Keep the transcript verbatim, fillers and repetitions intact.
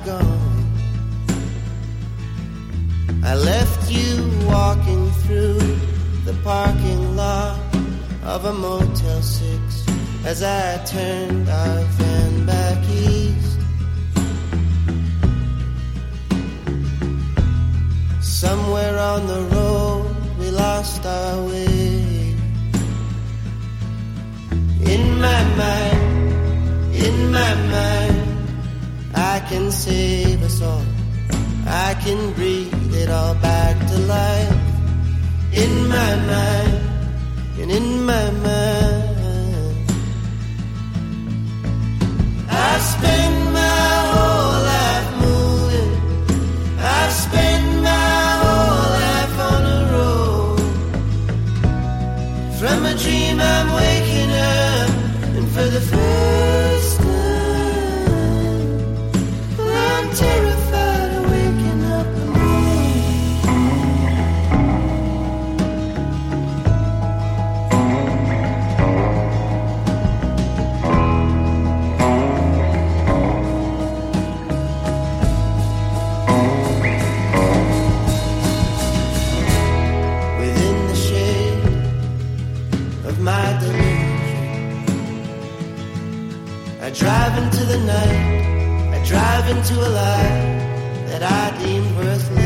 gone. I left you walking through the parking lot of a Motel six as I turned our van back east. Somewhere on the road we lost our way. In my mind, in my mind, I can save us all. I can breathe it all back to life. In my mind, and in my mind, I spend my whole life moving. I spend my whole life on the road. From a dream I'm waking up, and for the first time I'm terrified of waking up alone. Within the shade of my delusion, I drive into the night, I drive into a life that I deemed worthless.